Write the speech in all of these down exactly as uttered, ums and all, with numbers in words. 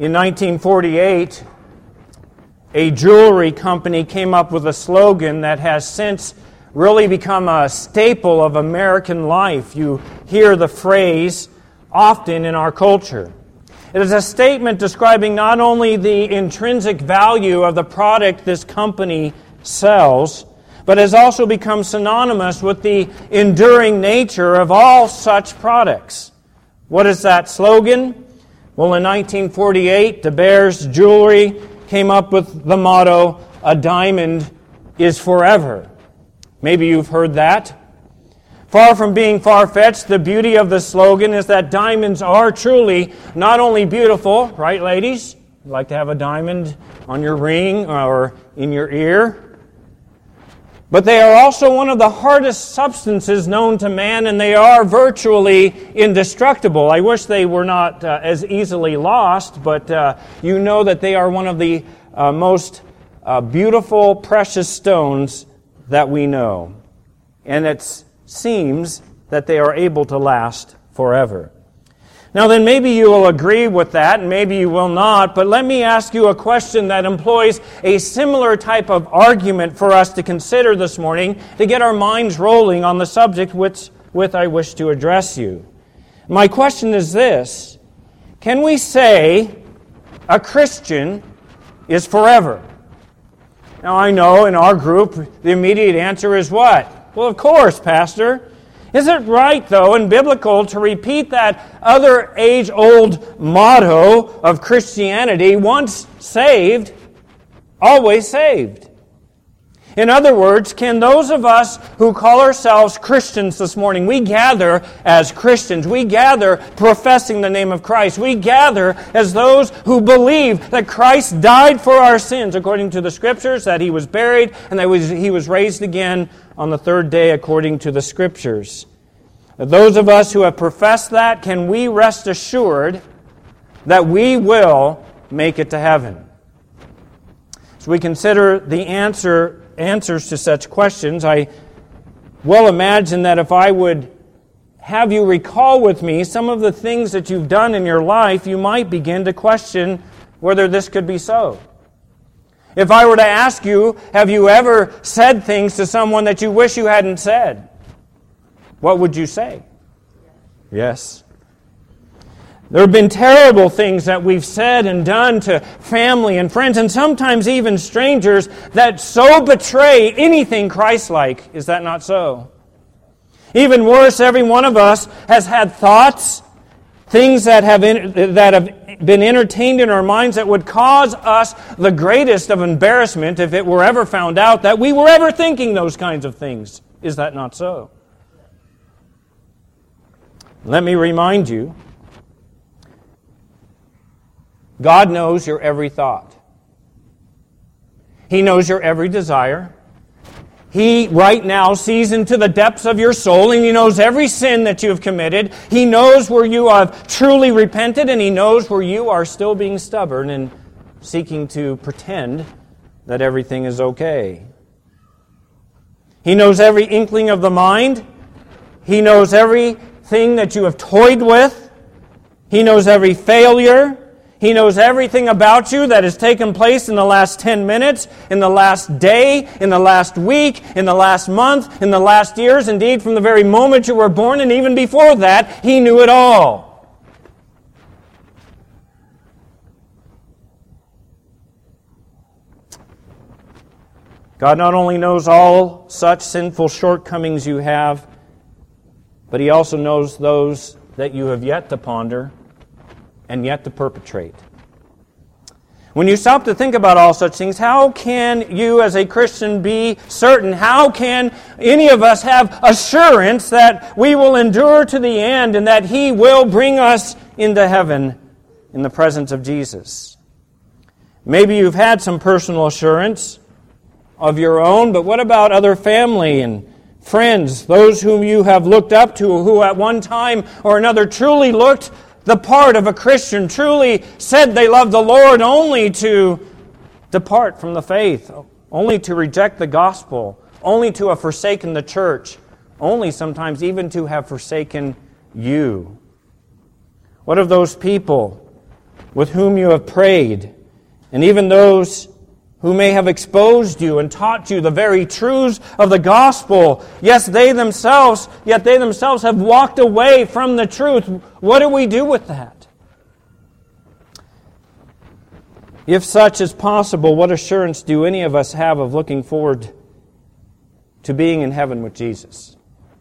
In nineteen forty-eight, a jewelry company came up with a slogan that has since really become a staple of American life. You hear the phrase often in our culture. It is a statement describing not only the intrinsic value of the product this company sells, but has also become synonymous with the enduring nature of all such products. What is that slogan? Well, in nineteen forty-eight, De Beers Jewelry came up with the motto, "A diamond is forever." Maybe you've heard that. Far from being far-fetched, the beauty of the slogan is that diamonds are truly not only beautiful, right, ladies? You like to have a diamond on your ring or in your ear? But they are also one of the hardest substances known to man, and they are virtually indestructible. I wish they were not uh, as easily lost, but uh, you know that they are one of the uh, most uh, beautiful, precious stones that we know. And it seems that they are able to last forever. Now then, maybe you will agree with that, and maybe you will not, but let me ask you a question that employs a similar type of argument for us to consider this morning to get our minds rolling on the subject which with I wish to address you. My question is this: can we say a Christian is forever? Now I know in our group the immediate answer is what? Well, of course, Pastor. Is it right, though, and biblical to repeat that other age-old motto of Christianity, once saved, always saved? In other words, can those of us who call ourselves Christians this morning, we gather as Christians, we gather professing the name of Christ, we gather as those who believe that Christ died for our sins according to the Scriptures, that He was buried, and that He was raised again on the third day according to the Scriptures. Those of us who have professed that, can we rest assured that we will make it to heaven? As we consider the answer answers to such questions, I well imagine that if I would have you recall with me some of the things that you've done in your life, you might begin to question whether this could be so. If I were to ask you, have you ever said things to someone that you wish you hadn't said? What would you say? Yes. There have been terrible things that we've said and done to family and friends, and sometimes even strangers, that so betray anything Christ-like. Is that not so? Even worse, every one of us has had thoughts, things that have in, that have been entertained in our minds that would cause us the greatest of embarrassment if it were ever found out that we were ever thinking those kinds of things. Is that not so? Let me remind you, God knows your every thought. He knows your every desire. He right now sees into the depths of your soul, and He knows every sin that you have committed. He knows where you have truly repented, and He knows where you are still being stubborn and seeking to pretend that everything is okay. He knows every inkling of the mind. He knows everything that you have toyed with. He knows every failure. He knows everything about you that has taken place in the last ten minutes, in the last day, in the last week, in the last month, in the last years. Indeed, from the very moment you were born and even before that, He knew it all. God not only knows all such sinful shortcomings you have, but He also knows those that you have yet to ponder and yet to perpetrate. When you stop to think about all such things, how can you as a Christian be certain? How can any of us have assurance that we will endure to the end and that He will bring us into heaven in the presence of Jesus? Maybe you've had some personal assurance of your own, but what about other family and friends, those whom you have looked up to, who at one time or another truly looked the part of a Christian, truly said they loved the Lord, only to depart from the faith, only to reject the gospel, only to have forsaken the church, only sometimes even to have forsaken you? What of those people with whom you have prayed, and even those who may have exposed you and taught you the very truths of the gospel. Yes, they themselves, yet they themselves have walked away from the truth. What do we do with that? If such is possible, what assurance do any of us have of looking forward to being in heaven with Jesus?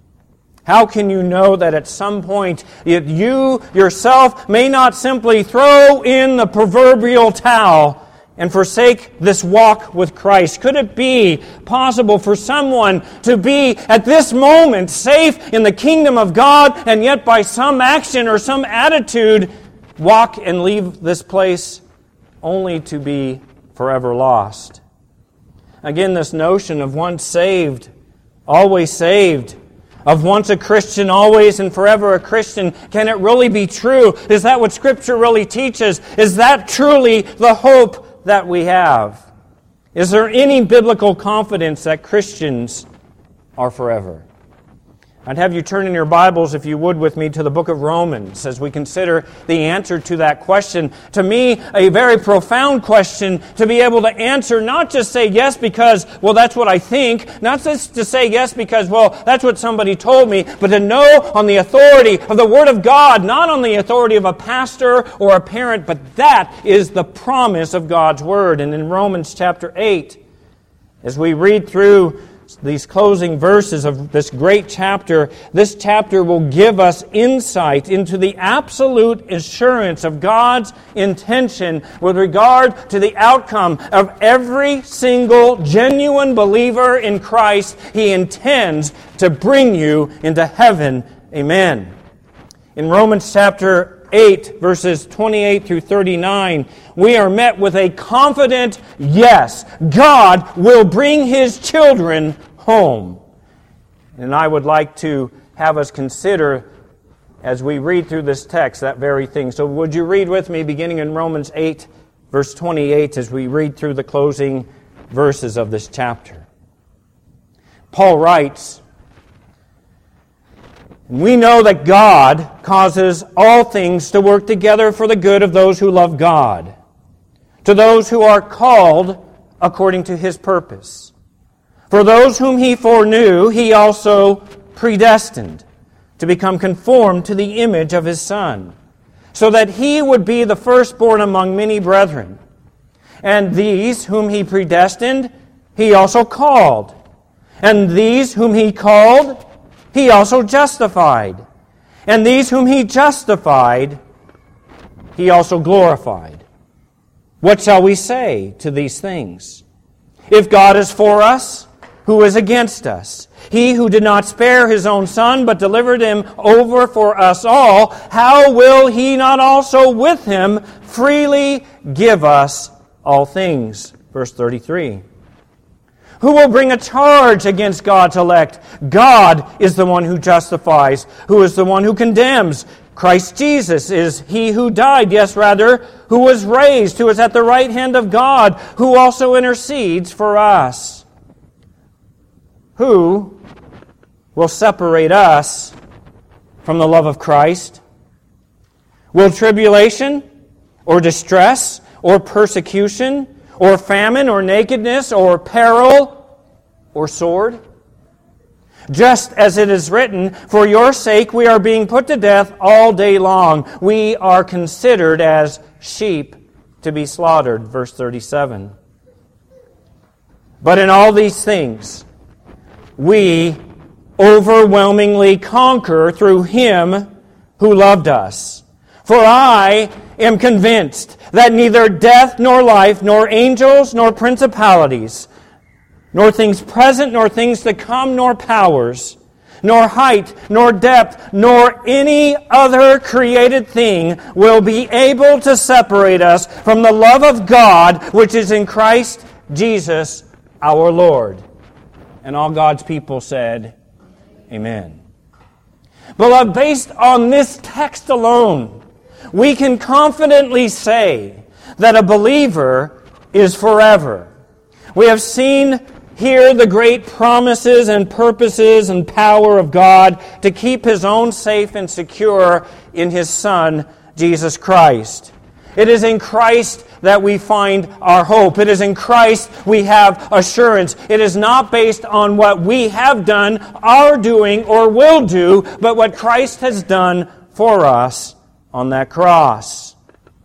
How can you know that at some point you yourself may not simply throw in the proverbial towel and forsake this walk with Christ? Could it be possible for someone to be at this moment safe in the kingdom of God and yet by some action or some attitude walk and leave this place only to be forever lost? Again, this notion of once saved, always saved, of once a Christian, always and forever a Christian, can it really be true? Is that what Scripture really teaches? Is that truly the hope that we have? Is there any biblical confidence that Christians are forever? I'd have you turn in your Bibles, if you would, with me to the book of Romans as we consider the answer to that question. To me, a very profound question to be able to answer, not just say yes because, well, that's what I think, not just to say yes because, well, that's what somebody told me, but to know on the authority of the Word of God, not on the authority of a pastor or a parent, but that is the promise of God's Word. And in Romans chapter eight, as we read through these closing verses of this great chapter, this chapter will give us insight into the absolute assurance of God's intention with regard to the outcome of every single genuine believer in Christ. He intends to bring you into heaven. Amen. In Romans chapter eight, verses twenty-eight through thirty-nine, we are met with a confident yes. God will bring His children home. And I would like to have us consider, as we read through this text, that very thing. So would you read with me, beginning in Romans eight, verse twenty-eight, as we read through the closing verses of this chapter. Paul writes, "We know that God causes all things to work together for the good of those who love God, to those who are called according to His purpose. For those whom He foreknew, He also predestined to become conformed to the image of His Son, so that He would be the firstborn among many brethren. And these whom He predestined, He also called. And these whom He called, He also justified. And these whom He justified, He also glorified. What shall we say to these things? If God is for us, who is against us? He who did not spare His own Son, but delivered Him over for us all, how will He not also with Him freely give us all things?" Verse thirty-three. "Who will bring a charge against God's elect? God is the one who justifies. Who is the one who condemns? Christ Jesus is He who died, yes, rather, who was raised, who is at the right hand of God, who also intercedes for us. Who will separate us from the love of Christ? Will tribulation, or distress, or persecution, or famine, or nakedness, or peril, or sword? Just as it is written, for your sake we are being put to death all day long. We are considered as sheep to be slaughtered." Verse thirty-seven. "But in all these things we overwhelmingly conquer through Him who loved us. For I am convinced that neither death nor life, nor angels, nor principalities, nor things present, nor things to come, nor powers, nor height, nor depth, nor any other created thing will be able to separate us from the love of God which is in Christ Jesus our Lord." And all God's people said, Amen. Beloved, based on this text alone, we can confidently say that a believer is forever. We have seen here the great promises and purposes and power of God to keep His own safe and secure in His Son, Jesus Christ. It is in Christ that we find our hope. It is in Christ we have assurance. It is not based on what we have done, are doing, or will do, but what Christ has done for us on that cross.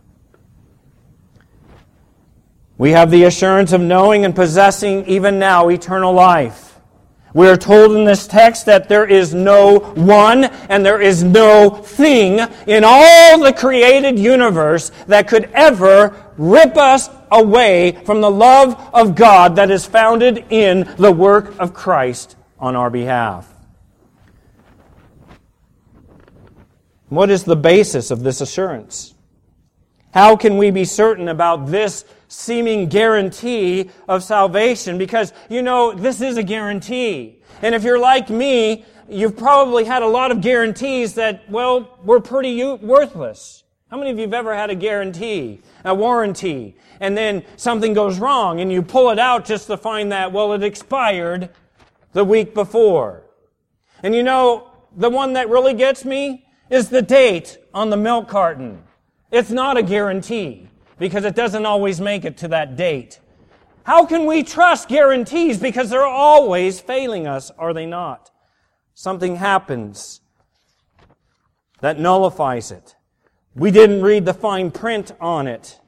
We have the assurance of knowing and possessing even now eternal life. We are told in this text that there is no one and there is no thing in all the created universe that could ever rip us away from the love of God that is founded in the work of Christ on our behalf. What is the basis of this assurance? How can we be certain about this seeming guarantee of salvation? Because, you know, this is a guarantee. And if you're like me, you've probably had a lot of guarantees that, well, were pretty u- worthless. How many of you have ever had a guarantee, a warranty, and then something goes wrong and you pull it out just to find that, well, it expired the week before? And you know, the one that really gets me is the date on the milk carton. It's not a guarantee, because it doesn't always make it to that date. How can we trust guarantees? Because they're always failing us, are they not? Something happens that nullifies it. We didn't read the fine print on it.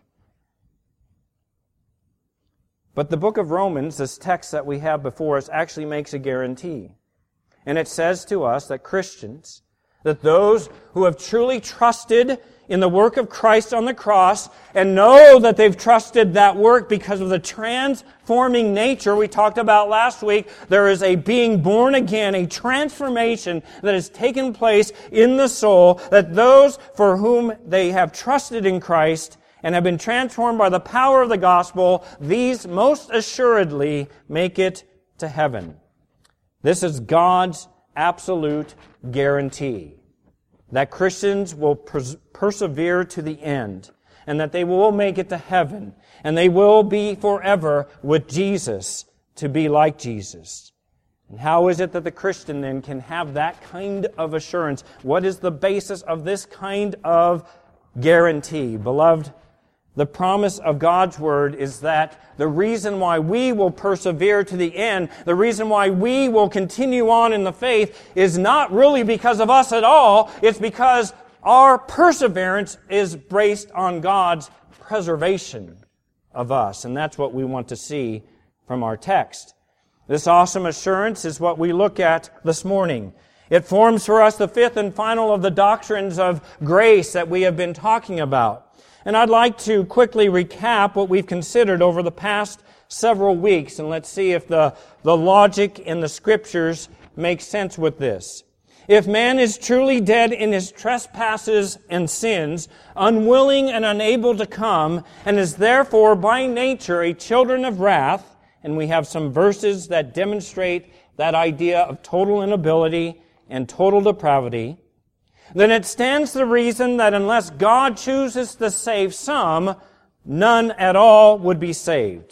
But the book of Romans, this text that we have before us, actually makes a guarantee. And it says to us that Christians, that those who have truly trusted in the work of Christ on the cross and know that they've trusted that work because of the transforming nature we talked about last week, there is a being born again, a transformation that has taken place in the soul, that those for whom they have trusted in Christ and have been transformed by the power of the gospel, these most assuredly make it to heaven. This is God's absolute guarantee that Christians will pers- persevere to the end, and that they will make it to heaven, and they will be forever with Jesus, to be like Jesus. And how is it that the Christian then can have that kind of assurance? What is the basis of this kind of guarantee? Beloved, the promise of God's Word is that the reason why we will persevere to the end, the reason why we will continue on in the faith, is not really because of us at all. It's because our perseverance is based on God's preservation of us. And that's what we want to see from our text. This awesome assurance is what we look at this morning. It forms for us the fifth and final of the doctrines of grace that we have been talking about. And I'd like to quickly recap what we've considered over the past several weeks, and let's see if the, the logic in the Scriptures makes sense with this. If man is truly dead in his trespasses and sins, unwilling and unable to come, and is therefore by nature a children of wrath, and we have some verses that demonstrate that idea of total inability and total depravity, then it stands to reason that unless God chooses to save some, none at all would be saved.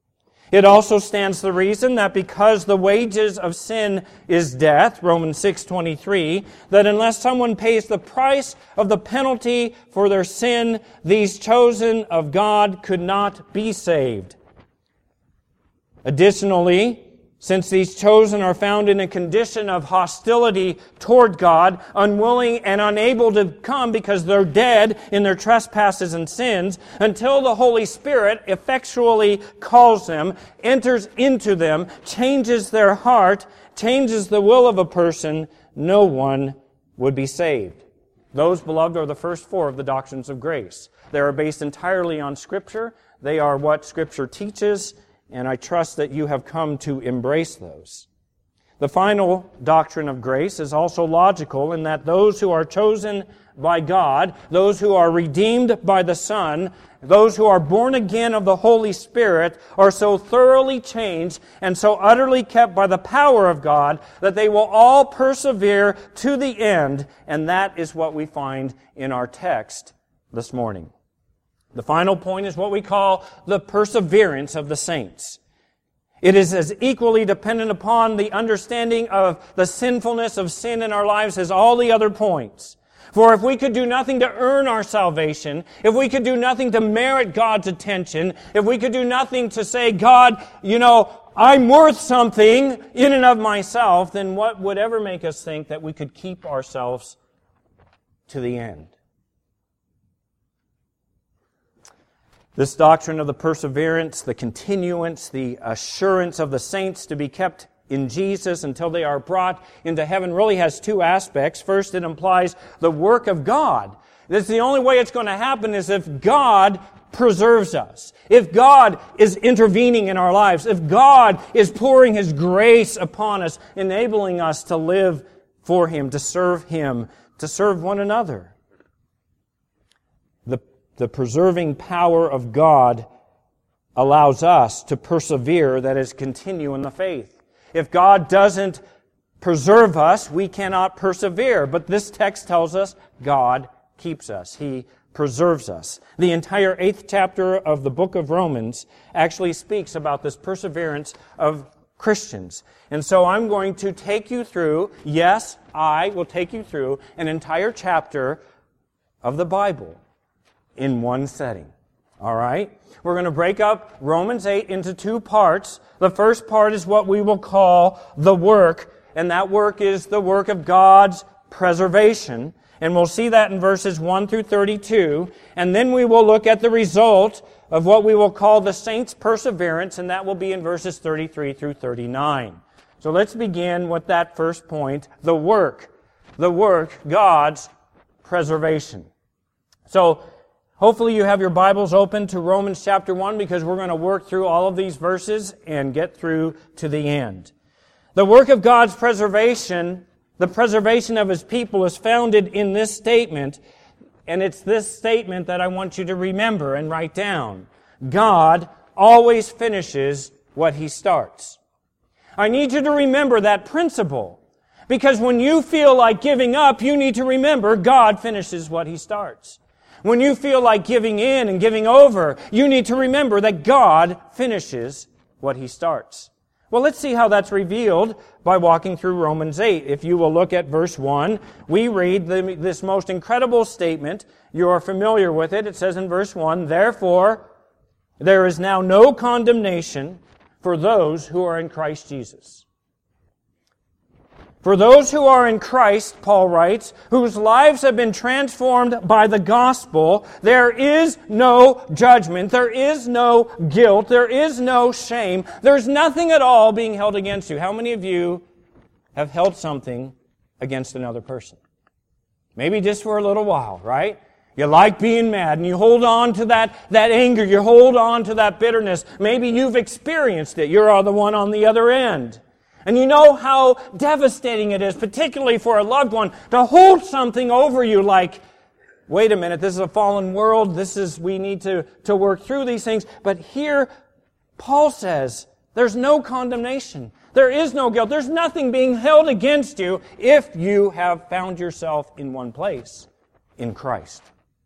It also stands to reason that because the wages of sin is death, Romans six twenty-three, that unless someone pays the price of the penalty for their sin, these chosen of God could not be saved. Additionally, since these chosen are found in a condition of hostility toward God, unwilling and unable to come because they're dead in their trespasses and sins, until the Holy Spirit effectually calls them, enters into them, changes their heart, changes the will of a person, no one would be saved. Those, beloved, are the first four of the doctrines of grace. They are based entirely on Scripture. They are what Scripture teaches, and I trust that you have come to embrace those. The final doctrine of grace is also logical in that those who are chosen by God, those who are redeemed by the Son, those who are born again of the Holy Spirit, are so thoroughly changed and so utterly kept by the power of God that they will all persevere to the end, and that is what we find in our text this morning. The final point is what we call the perseverance of the saints. It is as equally dependent upon the understanding of the sinfulness of sin in our lives as all the other points. For if we could do nothing to earn our salvation, if we could do nothing to merit God's attention, if we could do nothing to say, God, you know, I'm worth something in and of myself, then what would ever make us think that we could keep ourselves to the end? This doctrine of the perseverance, the continuance, the assurance of the saints to be kept in Jesus until they are brought into heaven really has two aspects. First, it implies the work of God. That's the only way it's going to happen is if God preserves us. If God is intervening in our lives. If God is pouring His grace upon us, enabling us to live for Him, to serve Him, to serve one another. The, the preserving power of God allows us to persevere, that is, continue in the faith. If God doesn't preserve us, we cannot persevere. But this text tells us God keeps us. He preserves us. The entire eighth chapter of the book of Romans actually speaks about this perseverance of Christians. And so I'm going to take you through, yes, I will take you through an entire chapter of the Bible in one setting. All right? We're going to break up Romans eight into two parts. The first part is what we will call the work, and that work is the work of God's preservation. And we'll see that in verses one through thirty-two. And then we will look at the result of what we will call the saints' perseverance, and that will be in verses thirty-three through thirty-nine. So let's begin with that first point, the work. The work, God's preservation. So, hopefully you have your Bibles open to Romans chapter one because we're going to work through all of these verses and get through to the end. The work of God's preservation, the preservation of His people, is founded in this statement, and it's this statement that I want you to remember and write down. God always finishes what He starts. I need you to remember that principle, because when you feel like giving up, you need to remember God finishes what He starts. When you feel like giving in and giving over, you need to remember that God finishes what He starts. Well, let's see how that's revealed by walking through Romans eight. If you will look at verse one, we read the, this most incredible statement. You are familiar with it. It says in verse one, "Therefore, there is now no condemnation for those who are in Christ Jesus." For those who are in Christ, Paul writes, whose lives have been transformed by the gospel, there is no judgment, there is no guilt, there is no shame, there's nothing at all being held against you. How many of you have held something against another person? Maybe just for a little while, right? You like being mad and you hold on to that, that anger, you hold on to that bitterness. Maybe you've experienced it. You're the one on the other end. And you know how devastating it is, particularly for a loved one, to hold something over you like, wait a minute, this is a fallen world, this is, we need to, to work through these things. But here, Paul says, there's no condemnation. There is no guilt. There's nothing being held against you if you have found yourself in one place, in Christ.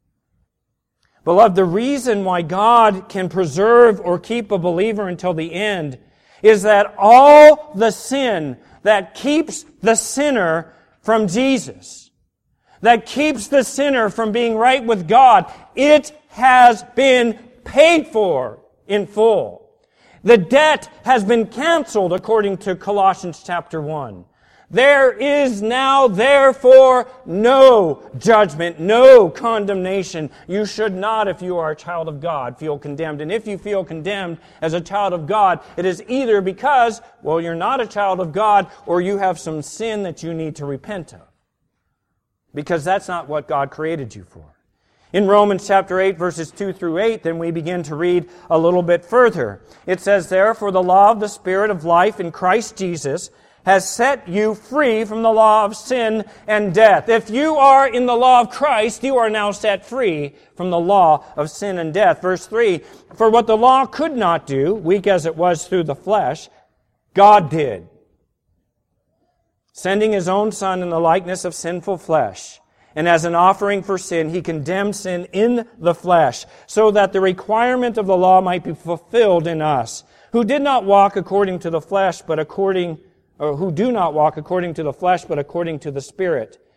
Beloved, the reason why God can preserve or keep a believer until the end is that all the sin that keeps the sinner from Jesus, that keeps the sinner from being right with God, it has been paid for in full. The debt has been canceled according to Colossians chapter one. There is now, therefore, no judgment, no condemnation. You should not, if you are a child of God, feel condemned. And if you feel condemned as a child of God, it is either because, well, you're not a child of God, or you have some sin that you need to repent of. Because that's not what God created you for. In Romans chapter eight, verses two through eight, then we begin to read a little bit further. It says there, "For the law of the Spirit of life in Christ Jesus has set you free from the law of sin and death." If you are in the law of Christ, you are now set free from the law of sin and death. Verse three, "For what the law could not do, weak as it was through the flesh, God did, sending His own Son in the likeness of sinful flesh. And as an offering for sin, He condemned sin in the flesh, so that the requirement of the law might be fulfilled in us, who did not walk according to the flesh, but according or who do not walk according to the flesh, but according to the Spirit.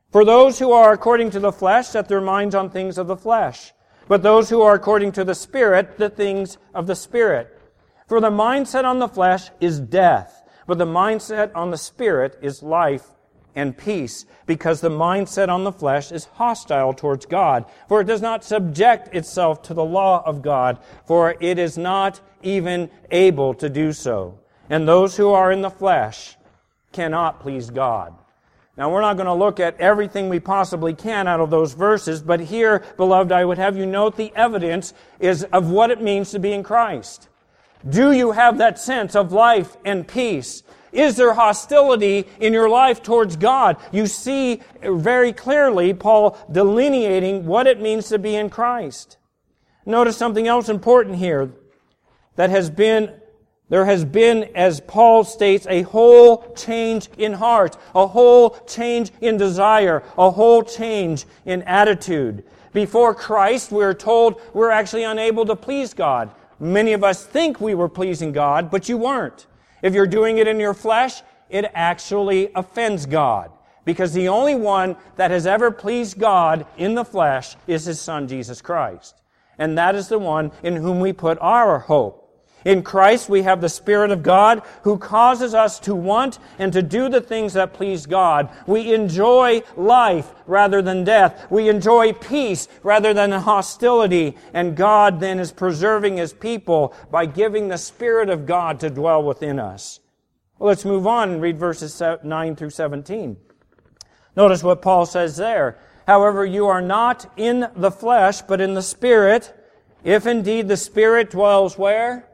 For those who are according to the flesh set their minds on things of the flesh, but those who are according to the Spirit, the things of the Spirit. For the mindset on the flesh is death, but the mindset on the Spirit is life and peace, because the mindset on the flesh is hostile towards God, for it does not subject itself to the law of God, for it is not even able to do so. And those who are in the flesh cannot please God. Now, we're not going to look at everything we possibly can out of those verses, but here, beloved, I would have you note the evidence is of what it means to be in Christ. Do you have that sense of life and peace? Is there hostility in your life towards God? You see very clearly Paul delineating what it means to be in Christ. Notice something else important here that has been There has been, as Paul states, a whole change in heart, a whole change in desire, a whole change in attitude. Before Christ, we're told we're actually unable to please God. Many of us think we were pleasing God, but you weren't. If you're doing it in your flesh, it actually offends God. Because the only one that has ever pleased God in the flesh is His Son, Jesus Christ. And that is the one in whom we put our hope. In Christ, we have the Spirit of God who causes us to want and to do the things that please God. We enjoy life rather than death. We enjoy peace rather than hostility. And God then is preserving His people by giving the Spirit of God to dwell within us. Well, let's move on and read verses nine through seventeen. Notice what Paul says there. However, you are not in the flesh, but in the Spirit, if indeed the Spirit dwells where?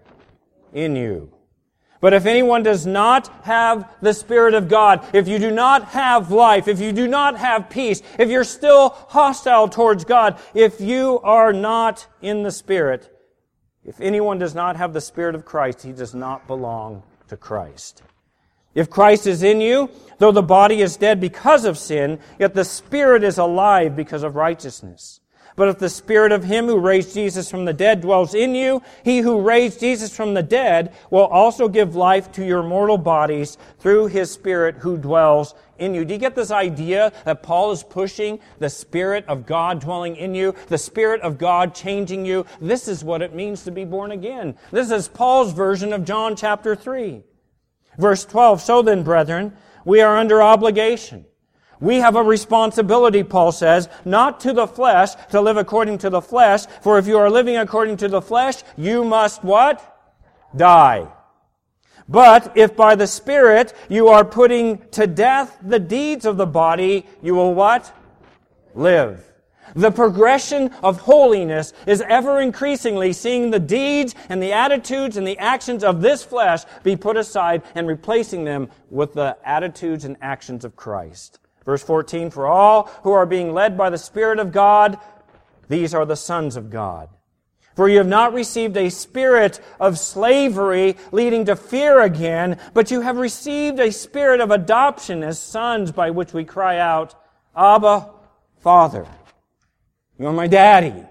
In you. But if anyone does not have the Spirit of God, if you do not have life, if you do not have peace, if you're still hostile towards God, if you are not in the Spirit, if anyone does not have the Spirit of Christ, he does not belong to Christ. If Christ is in you, though the body is dead because of sin, yet the Spirit is alive because of righteousness. But if the Spirit of Him who raised Jesus from the dead dwells in you, He who raised Jesus from the dead will also give life to your mortal bodies through His Spirit who dwells in you. Do you get this idea that Paul is pushing the Spirit of God dwelling in you, the Spirit of God changing you? This is what it means to be born again. This is Paul's version of John chapter three. Verse twelve, so then, brethren, we are under obligation. We have a responsibility, Paul says, not to the flesh, to live according to the flesh. For if you are living according to the flesh, you must what? Die. But if by the Spirit you are putting to death the deeds of the body, you will what? Live. The progression of holiness is ever increasingly seeing the deeds and the attitudes and the actions of this flesh be put aside and replacing them with the attitudes and actions of Christ. Verse fourteen, for all who are being led by the Spirit of God, these are the sons of God. For you have not received a spirit of slavery leading to fear again, but you have received a spirit of adoption as sons by which we cry out, Abba, Father. You are my daddy.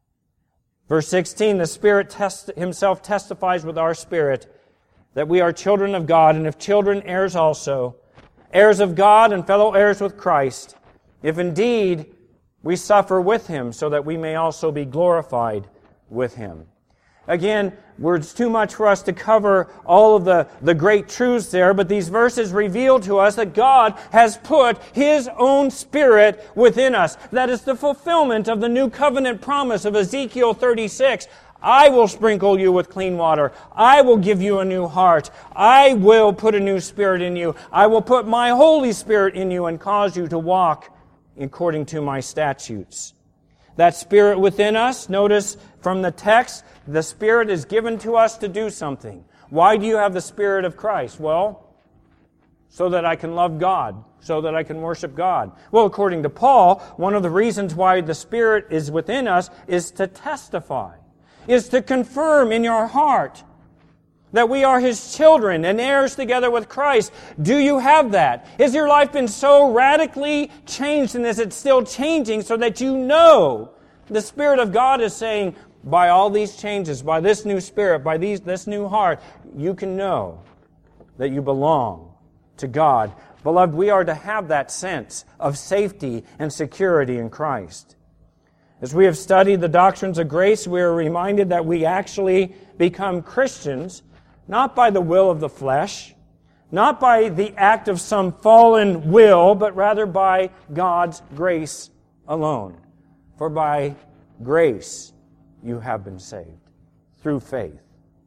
Verse sixteen, the Spirit test- Himself testifies with our spirit that we are children of God, and if children, heirs also, heirs of God and fellow heirs with Christ, if indeed we suffer with Him, so that we may also be glorified with Him. Again, it's too much for us to cover all of the, the great truths there, but these verses reveal to us that God has put His own Spirit within us. That is the fulfillment of the new covenant promise of Ezekiel thirty-six. I will sprinkle you with clean water. I will give you a new heart. I will put a new spirit in you. I will put my Holy Spirit in you and cause you to walk according to my statutes. That Spirit within us, notice from the text, the Spirit is given to us to do something. Why do you have the Spirit of Christ? Well, so that I can love God, so that I can worship God. Well, according to Paul, one of the reasons why the Spirit is within us is to testify. Is to confirm in your heart that we are His children and heirs together with Christ. Do you have that? Has your life been so radically changed, and is it still changing so that you know the Spirit of God is saying, by all these changes, by this new spirit, by these, this new heart, you can know that you belong to God. Beloved, we are to have that sense of safety and security in Christ. As we have studied the doctrines of grace, we are reminded that we actually become Christians not by the will of the flesh, not by the act of some fallen will, but rather by God's grace alone. For by grace you have been saved, through faith.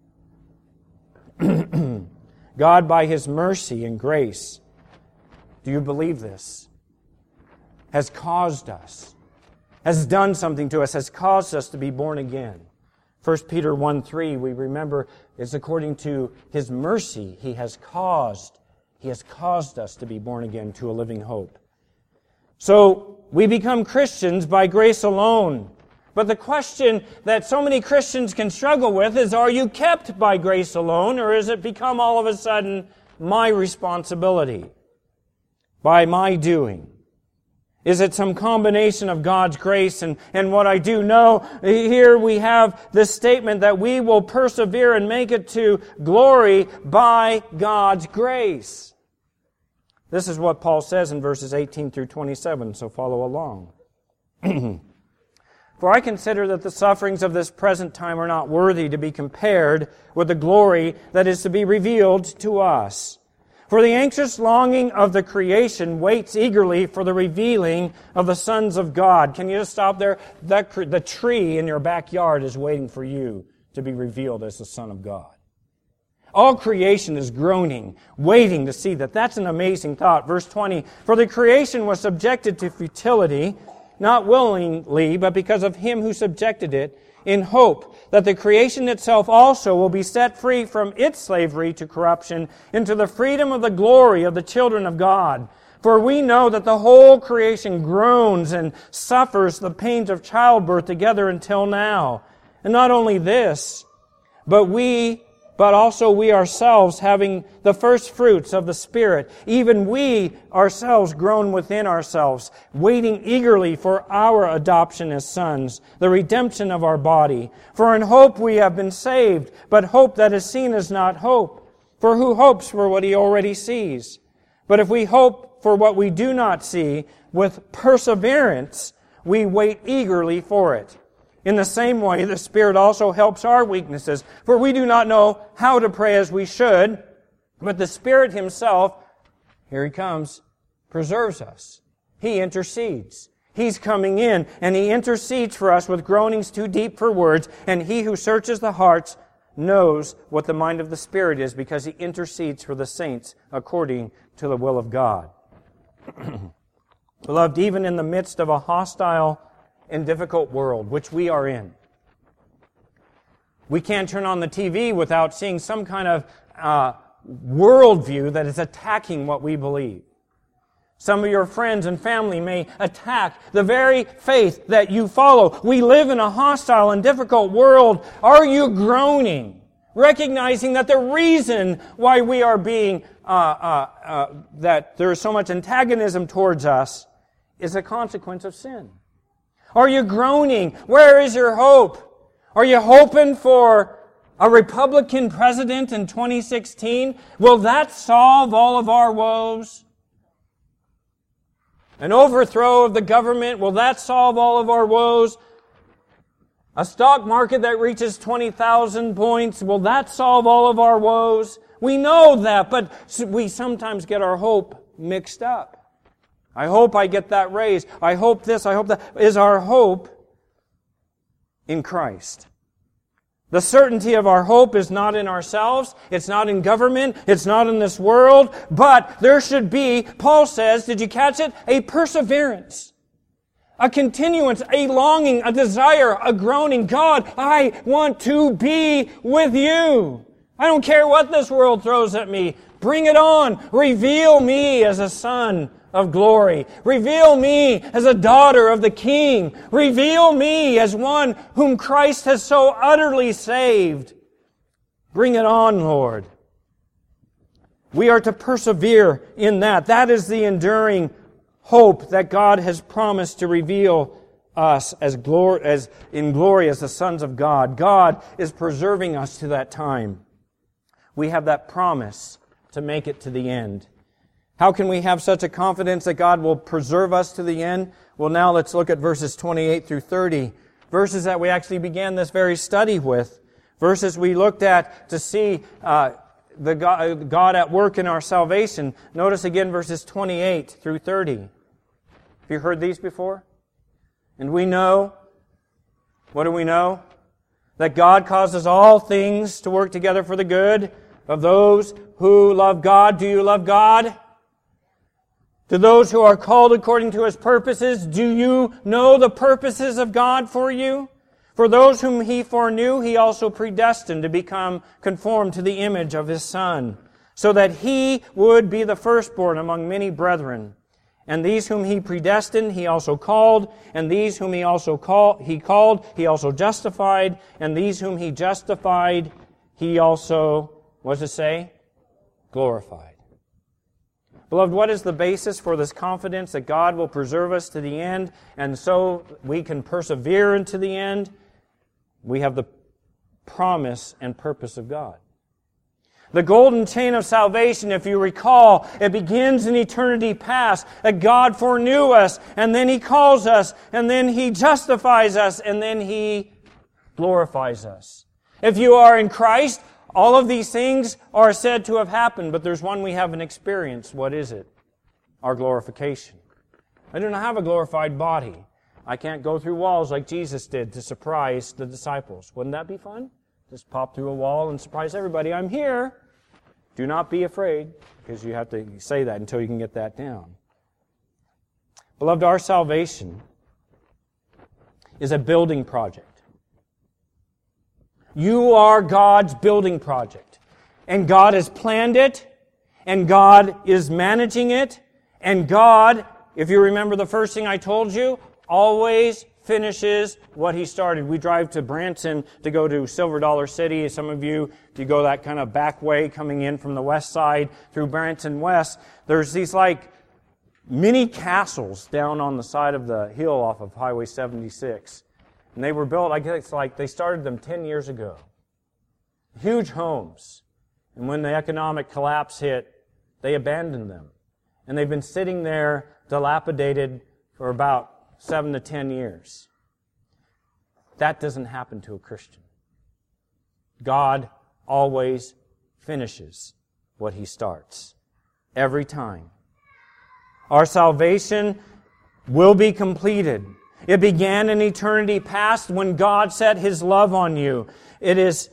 God, by His mercy and grace, do you believe this? Has caused us, has done something to us, has caused us to be born again. First Peter one three, we remember, is according to His mercy, He has caused, He has caused us to be born again to a living hope. So, we become Christians by grace alone. But the question that so many Christians can struggle with is, are you kept by grace alone, or has it become all of a sudden my responsibility? By my doing? Is it some combination of God's grace and, and what I do? No, here we have this statement that we will persevere and make it to glory by God's grace. This is what Paul says in verses eighteen through twenty-seven, so follow along. For I consider that the sufferings of this present time are not worthy to be compared with the glory that is to be revealed to us. For the anxious longing of the creation waits eagerly for the revealing of the sons of God. Can you just stop there? That, the tree in your backyard is waiting for you to be revealed as the Son of God. All creation is groaning, waiting to see that. That's an amazing thought. Verse twenty, for the creation was subjected to futility, not willingly, but because of Him who subjected it, in hope that the creation itself also will be set free from its slavery to corruption into the freedom of the glory of the children of God. For we know that the whole creation groans and suffers the pains of childbirth together until now. And not only this, but we but also we ourselves, having the first fruits of the Spirit, even we ourselves groan within ourselves, waiting eagerly for our adoption as sons, the redemption of our body. For in hope we have been saved, but hope that is seen is not hope. For who hopes for what he already sees? But if we hope for what we do not see, with perseverance we wait eagerly for it. In the same way, the Spirit also helps our weaknesses, for we do not know how to pray as we should, but the Spirit Himself, here He comes, preserves us. He intercedes. He's coming in, and He intercedes for us with groanings too deep for words, and He who searches the hearts knows what the mind of the Spirit is, because He intercedes for the saints according to the will of God. Beloved, even in the midst of a hostile and difficult world, which we are in, we can't turn on the T V without seeing some kind of uh, worldview that is attacking what we believe. Some of your friends and family may attack the very faith that you follow. We live in a hostile and difficult world. Are you groaning, recognizing that the reason why we are being, uh, uh, uh, that there is so much antagonism towards us is a consequence of sin? Are you groaning? Where is your hope? Are you hoping for a Republican president in twenty sixteen? Will that solve all of our woes? An overthrow of the government, will that solve all of our woes? A stock market that reaches twenty thousand points, will that solve all of our woes? We know that, but we sometimes get our hope mixed up. I hope I get that raise. I hope this, I hope that. Is our hope in Christ? The certainty of our hope is not in ourselves. It's not in government. It's not in this world. But there should be, Paul says, did you catch it? A perseverance. A continuance, a longing, a desire, a groaning. God, I want to be with you. I don't care what this world throws at me. Bring it on. Reveal me as a son of glory. Reveal me as a daughter of the King. Reveal me as one whom Christ has so utterly saved. Bring it on, Lord. We are to persevere in that. That is the enduring hope that God has promised to reveal us as glory, as in glory as the sons of God. God is preserving us to that time. We have that promise to make it to the end. How can we have such a confidence that God will preserve us to the end? Well, now let's look at verses twenty-eight through thirty. Verses that we actually began this very study with. Verses we looked at to see uh, the God, God at work in our salvation. Notice again verses twenty-eight through thirty. Have you heard these before? And we know, what do we know? That God causes all things to work together for the good of those who love God. Do you love God? To those who are called according to His purposes, do you know the purposes of God for you? For those whom He foreknew, He also predestined to become conformed to the image of His Son, so that He would be the firstborn among many brethren. And these whom He predestined, He also called, and these whom He also called, He called, He also justified, and these whom He justified, He also, what does it say? Glorified. Beloved, what is the basis for this confidence that God will preserve us to the end, and so we can persevere into the end? We have the promise and purpose of God. The golden chain of salvation, if you recall, it begins in eternity past, that God foreknew us, and then He calls us, and then He justifies us, and then He glorifies us. If you are in Christ, all of these things are said to have happened, but there's one we haven't experienced. What is it? Our glorification. I do not have a glorified body. I can't go through walls like Jesus did to surprise the disciples. Wouldn't that be fun? Just pop through a wall and surprise everybody. I'm here. Do not be afraid, because you have to say that until you can get that down. Beloved, our salvation is a building project. You are God's building project. And God has planned it, and God is managing it, and God, if you remember the first thing I told you, always finishes what He started. We drive to Branson to go to Silver Dollar City. Some of you, if you go that kind of back way coming in from the west side through Branson West, there's these like mini castles down on the side of the hill off of Highway seventy-six. And they were built, I guess like they started them ten years ago. Huge homes. And when the economic collapse hit, they abandoned them. And they've been sitting there dilapidated for about seven to ten years. That doesn't happen to a Christian. God always finishes what He starts. Every time. Our salvation will be completed. It began in eternity past when God set His love on you. It is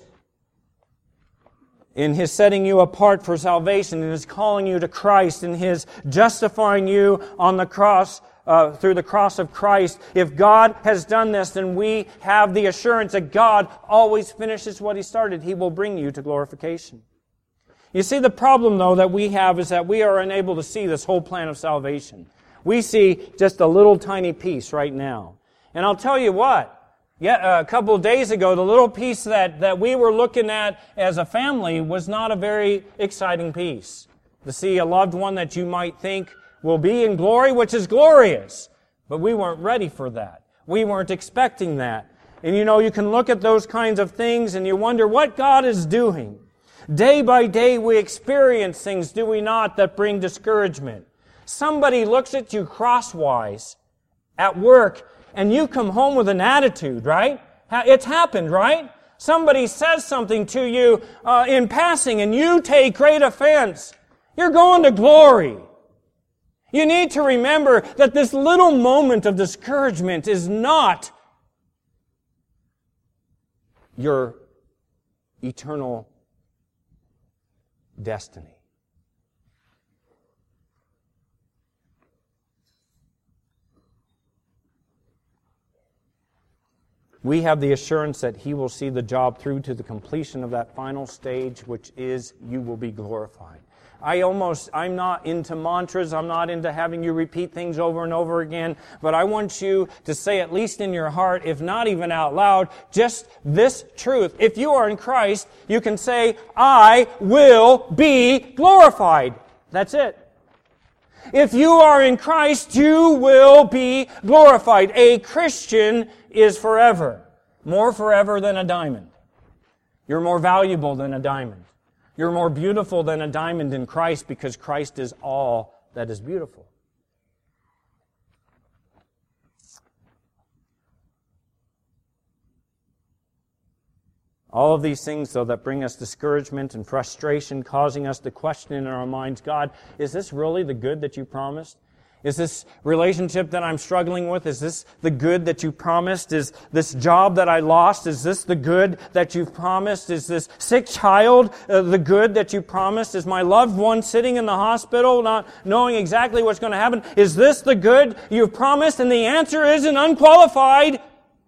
in His setting you apart for salvation, in His calling you to Christ, in His justifying you on the cross, uh, through the cross of Christ. If God has done this, then we have the assurance that God always finishes what He started. He will bring you to glorification. You see, the problem, though, that we have is that we are unable to see this whole plan of salvation. We see just a little tiny piece right now. And I'll tell you what, yeah, a couple of days ago, the little piece that, that we were looking at as a family was not a very exciting piece. To see a loved one that you might think will be in glory, which is glorious. But we weren't ready for that. We weren't expecting that. And you know, you can look at those kinds of things and you wonder what God is doing. Day by day we experience things, do we not, that bring discouragement. Somebody looks at you crosswise at work and you come home with an attitude, right? It's happened, right? Somebody says something to you uh, in passing and you take great offense. You're going to glory. You need to remember that this little moment of discouragement is not your eternal destiny. We have the assurance that He will see the job through to the completion of that final stage, which is you will be glorified. I almost, I'm not into mantras, I'm not into having you repeat things over and over again, but I want you to say, at least in your heart, if not even out loud, just this truth. If you are in Christ, you can say, I will be glorified. That's it. If you are in Christ, you will be glorified. A Christian is forever. More forever than a diamond. You're more valuable than a diamond. You're more beautiful than a diamond in Christ because Christ is all that is beautiful. All of these things, though, that bring us discouragement and frustration, causing us to question in our minds, God, is this really the good that you promised? Is this relationship that I'm struggling with, is this the good that you promised? Is this job that I lost, is this the good that you've promised? Is this sick child uh, the good that you promised? Is my loved one sitting in the hospital not knowing exactly what's going to happen? Is this the good you've promised? And the answer is an unqualified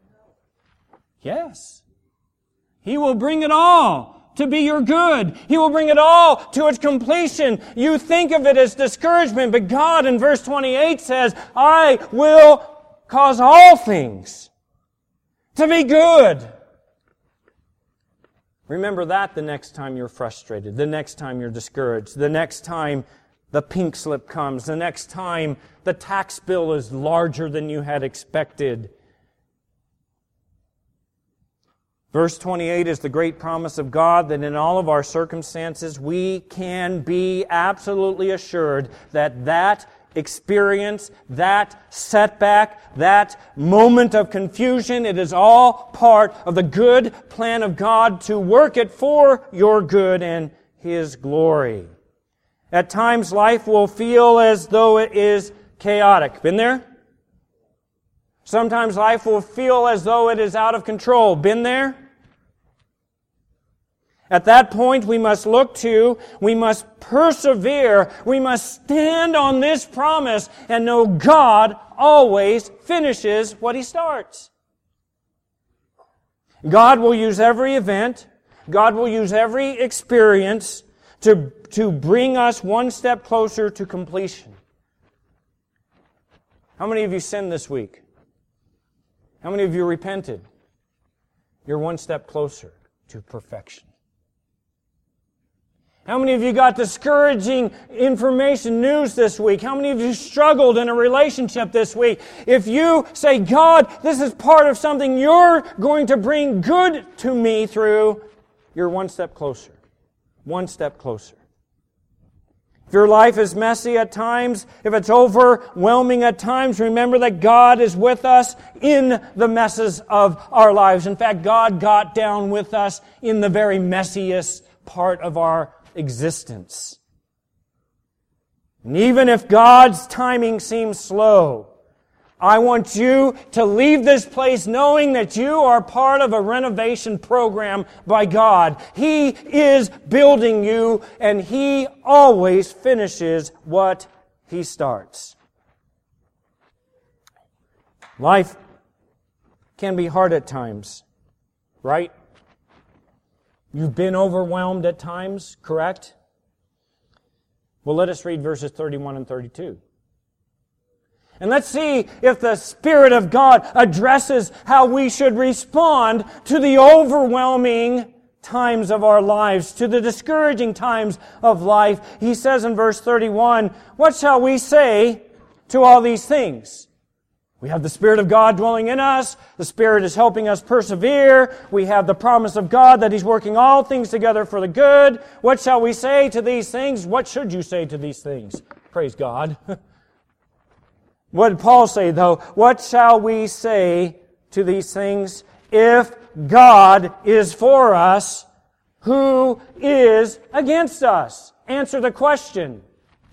yes. He will bring it all to be your good. He will bring it all to its completion. You think of it as discouragement, but God in verse twenty-eight says, I will cause all things to be good. Remember that the next time you're frustrated, the next time you're discouraged, the next time the pink slip comes, the next time the tax bill is larger than you had expected. Verse twenty-eight is the great promise of God that in all of our circumstances we can be absolutely assured that that experience, that setback, that moment of confusion, it is all part of the good plan of God to work it for your good and His glory. At times life will feel as though it is chaotic. Been there? Sometimes life will feel as though it is out of control. Been there? At that point, we must look to, we must persevere, we must stand on this promise and know God always finishes what He starts. God will use every event, God will use every experience to, to bring us one step closer to completion. How many of you sinned this week? How many of you repented? You're one step closer to perfection. How many of you got discouraging information, news this week? How many of you struggled in a relationship this week? If you say, God, this is part of something you're going to bring good to me through, you're one step closer. One step closer. If your life is messy at times, if it's overwhelming at times, remember that God is with us in the messes of our lives. In fact, God got down with us in the very messiest part of our existence. And even if God's timing seems slow, I want you to leave this place knowing that you are part of a renovation program by God. He is building you, and He always finishes what He starts. Life can be hard at times, right? You've been overwhelmed at times, correct? Well, let us read verses thirty-one and thirty-two. And let's see if the Spirit of God addresses how we should respond to the overwhelming times of our lives, to the discouraging times of life. He says in verse thirty-one, what shall we say to all these things? We have the Spirit of God dwelling in us. The Spirit is helping us persevere. We have the promise of God that He's working all things together for the good. What shall we say to these things? What should you say to these things? Praise God. What did Paul say, though? What shall we say to these things? If God is for us, who is against us? Answer the question.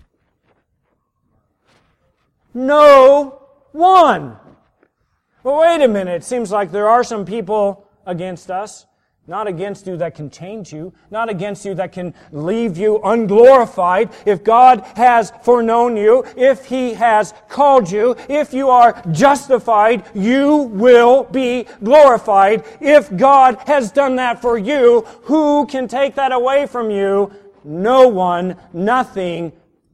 No one. Well, wait a minute. It seems like there are some people against us. Not against you that can change you. Not against you that can leave you unglorified. If God has foreknown you, if He has called you, if you are justified, you will be glorified. If God has done that for you, who can take that away from you? No one, nothing.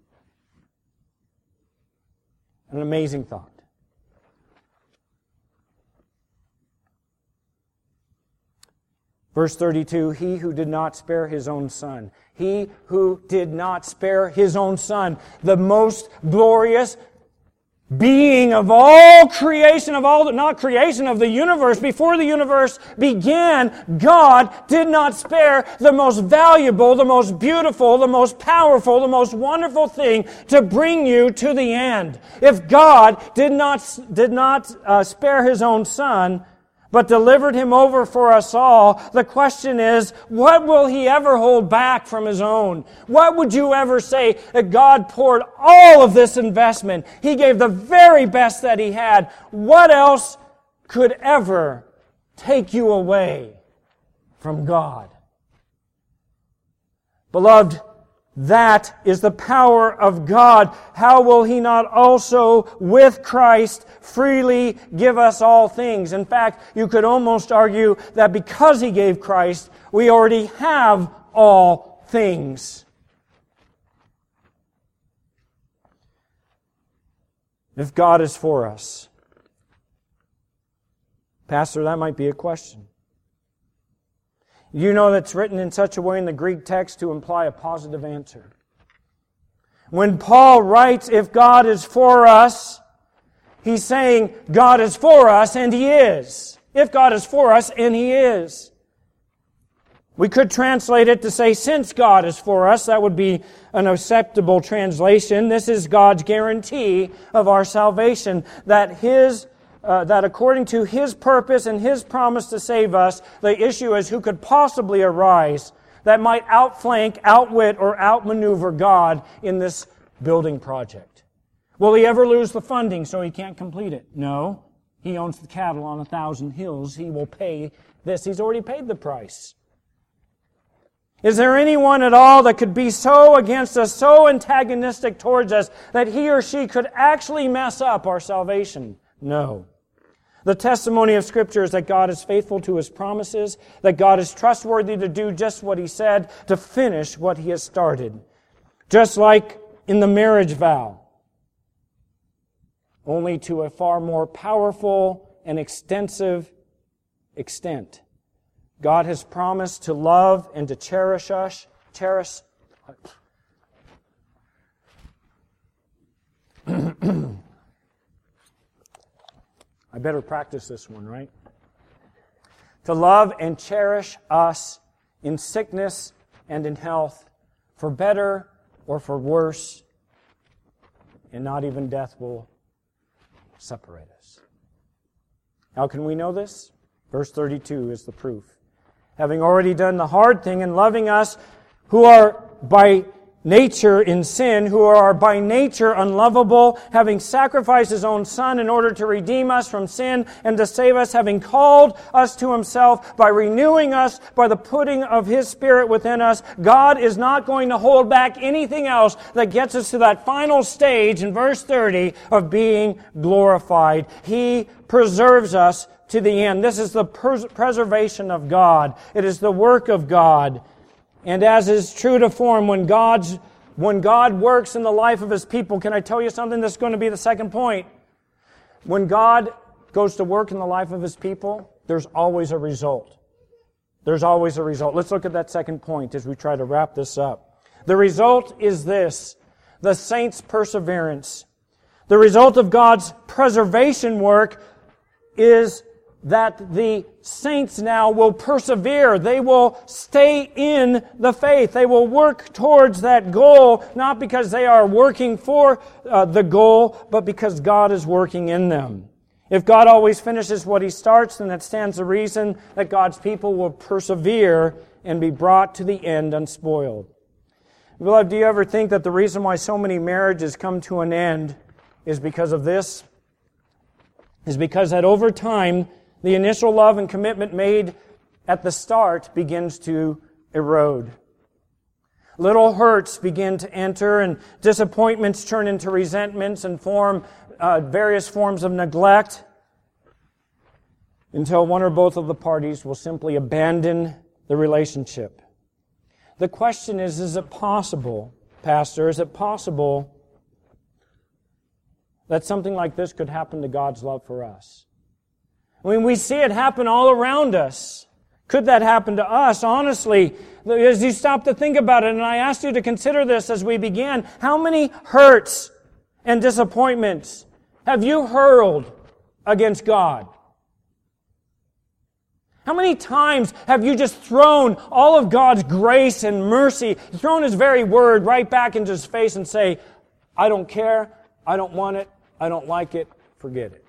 An amazing thought. Verse thirty-two, He who did not spare His own Son. He who did not spare His own Son. The most glorious, being of all creation, of all, not creation, of the universe, before the universe began, God did not spare the most valuable, the most beautiful, the most powerful, the most wonderful thing to bring you to the end. If God did not, did not uh, spare His own Son, but delivered Him over for us all, the question is, what will He ever hold back from His own? What would you ever say that God poured all of this investment? He gave the very best that He had. What else could ever take you away from God? Beloved, that is the power of God. How will He not also, with Christ, freely give us all things? In fact, you could almost argue that because He gave Christ, we already have all things. If God is for us, Pastor, that might be a question. You know that's written in such a way in the Greek text to imply a positive answer. When Paul writes, if God is for us, he's saying God is for us, and He is. If God is for us, and He is. We could translate it to say, since God is for us, that would be an acceptable translation. This is God's guarantee of our salvation, that His Uh, that according to His purpose and His promise to save us, the issue is who could possibly arise that might outflank, outwit, or outmaneuver God in this building project. Will He ever lose the funding so He can't complete it? No. He owns the cattle on a thousand hills. He will pay this. He's already paid the price. Is there anyone at all that could be so against us, so antagonistic towards us, that he or she could actually mess up our salvation? No. The testimony of Scripture is that God is faithful to His promises, that God is trustworthy to do just what He said, to finish what He has started. Just like in the marriage vow, only to a far more powerful and extensive extent. God has promised to love and to cherish us, cherish I better practice this one, right? To love and cherish us in sickness and in health, for better or for worse, and not even death will separate us. How can we know this? Verse thirty-two is the proof. Having already done the hard thing and loving us who are by nature in sin, who are by nature unlovable, having sacrificed His own Son in order to redeem us from sin and to save us, having called us to Himself by renewing us by the putting of His Spirit within us. God is not going to hold back anything else that gets us to that final stage in verse thirty of being glorified. He preserves us to the end. This is the pres- preservation of God. It is the work of God. And as is true to form, when God's when God works in the life of His people, can I tell you something that's going to be the second point? When God goes to work in the life of His people, there's always a result. There's always a result. Let's look at that second point as we try to wrap this up. The result is this: the saints' perseverance. The result of God's preservation work is that the saints now will persevere. They will stay in the faith. They will work towards that goal, not because they are working for uh, the goal, but because God is working in them. If God always finishes what He starts, then that stands to reason that God's people will persevere and be brought to the end unspoiled. Beloved, do you ever think that the reason why so many marriages come to an end is because of this? Is because that over time, the initial love and commitment made at the start begins to erode. Little hurts begin to enter, and disappointments turn into resentments and form uh, various forms of neglect, until one or both of the parties will simply abandon the relationship. The question is, is it possible, Pastor, is it possible that something like this could happen to God's love for us? I mean, we see it happen all around us. Could that happen to us? Honestly, as you stop to think about it, and I asked you to consider this as we began, how many hurts and disappointments have you hurled against God? How many times have you just thrown all of God's grace and mercy, thrown His very word right back into His face and say, I don't care, I don't want it, I don't like it, forget it.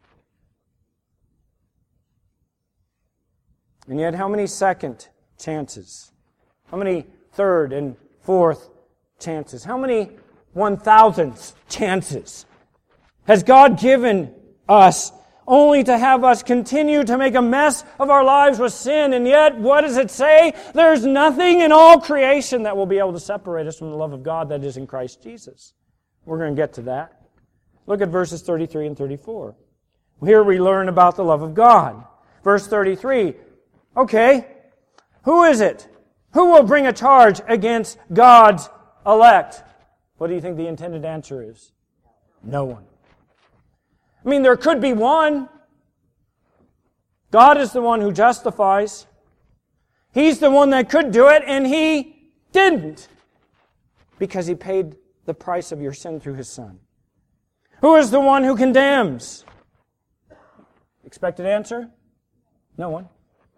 And yet how many second chances? How many third and fourth chances? How many one thousandth chances has God given us only to have us continue to make a mess of our lives with sin? And yet, what does it say? There's nothing in all creation that will be able to separate us from the love of God that is in Christ Jesus. We're going to get to that. Look at verses thirty-three and thirty-four. Here we learn about the love of God. Verse thirty-three, okay, who is it? Who will bring a charge against God's elect? What do you think the intended answer is? No one. I mean, there could be one. God is the one who justifies. He's the one that could do it, and He didn't, because He paid the price of your sin through His Son. Who is the one who condemns? Expected answer? No one.